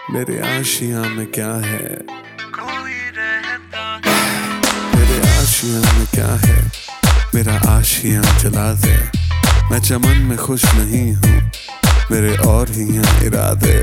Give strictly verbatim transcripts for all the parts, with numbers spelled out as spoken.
मेरे आशिया में क्या है, कोई रहता है। मेरे आशिया में क्या है, मेरा आशिया जला दे। मैं चमन में खुश नहीं हूँ, मेरे और ही हैं इरादे।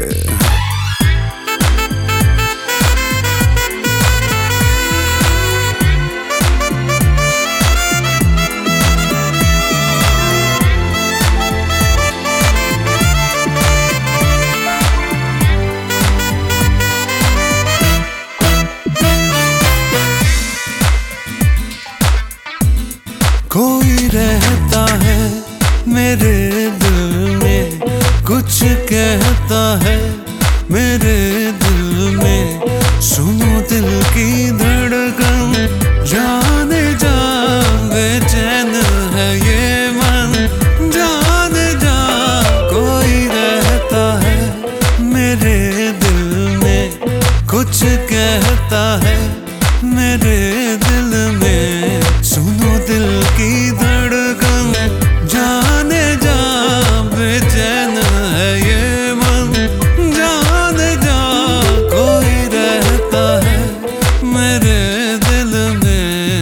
कोई रहता है मेरे दिल में, कुछ कहता है मेरे दिल में। सुनो दिल की धड़कन, जाने जा बेचैन है ये मन, जाने जा। कोई रहता है मेरे दिल में, कुछ कहता है मेरे दिल में। सुनो दिल की धड़कन, जाने जा बेचैन है ये मन, जाने जा। कोई रहता है मेरे दिल में।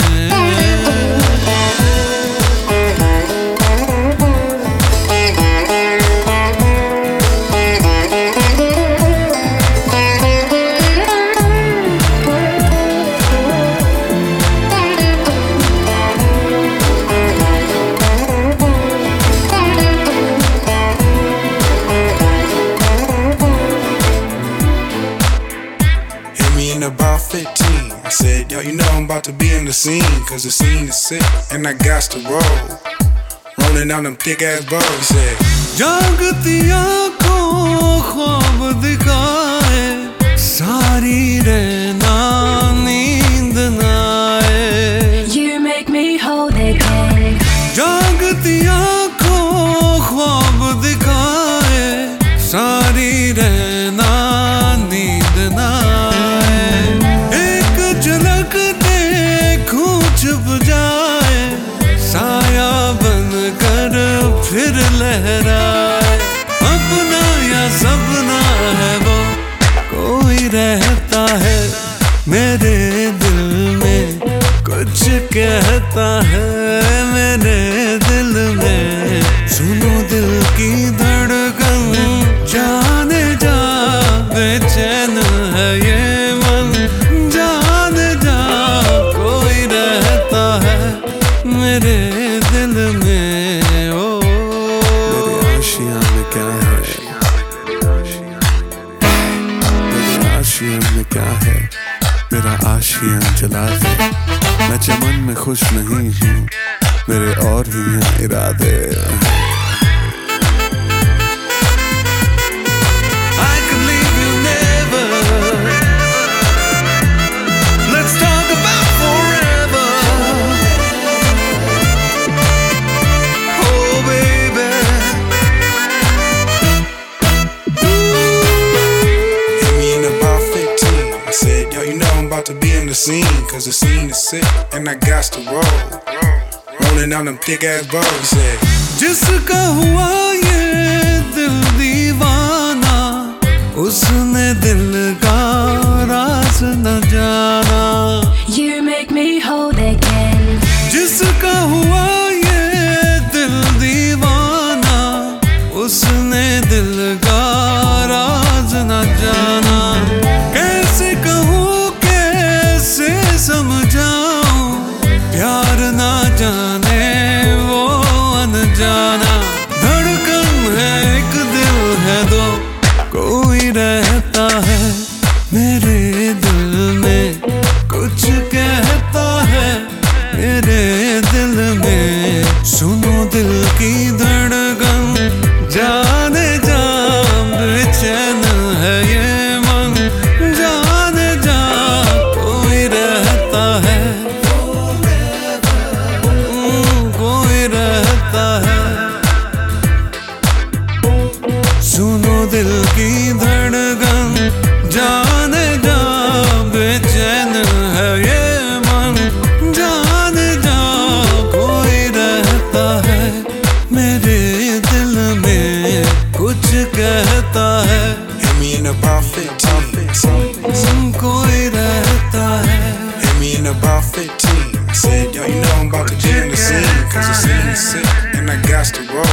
In about fifteen, I said, yo, you know I'm about to be in the scene, cause the scene is sick, and I got to roll. Rolling down them thick ass balls, he said, जागती आँखों ख्वाब दिखाए, सारी रहना नींद ना आए। You make me hold again. जागती आँखों ख्वाब दिखाए, सारी रहना नींद ना आए। एक झलक देखूं छुप जाए, साया बनकर फिर लहराए। अपना या सपना है वो, कोई रहता है मेरे दिल में, कुछ कहता है मेरे दिल में। सुनो दिल की धड़कन, जाने जा बेचैन है ये मन, जाने जा। कोई रहता है मेरे दिल में। ओ मेरे आशिया में क्या है, मेरे आशिया में क्या है, मेरा आशिया जला दे। मैं चमन में खुश नहीं हूँ, मेरे और ही हैं इरादे। I could leave you never. Let's talk about forever. Oh baby. hit me in about fifteen. I said, yo, you know I'm about to be in the scene, cause the scene is sick, and I got to roll. Rolling down them thick ass balls, he said, जिसका हुआ ये दिल दीवाना, उसने दिल का राज न जाना। You make me hold again. जिसका हुआ ये दिल दीवाना, उसने दिल का राज न जाना। कैसे कहूँ कैसे समझाऊं, प्यार ना जाने वो अनजाना। धड़कन है एक दिल है दो, कोई रहता है मेरे दिल में, कुछ कहता है मेरे दिल में। सुनो दिल की धड़कन, जाने जा बेचैन है ये मन, जाने जा। कोई रहता है, कोई रहता है। सुनो दिल की धड़कन, जाने जा बेचैन है ये मन, जाने जा। कोई रहता है मेरे दिल में, कुछ कहता है hit me in about fifteen. कोई रहता है. Hit me in about fifteen. I said, yo, you know I'm about to be in the scene, cause the scene is sick, and I got to roll.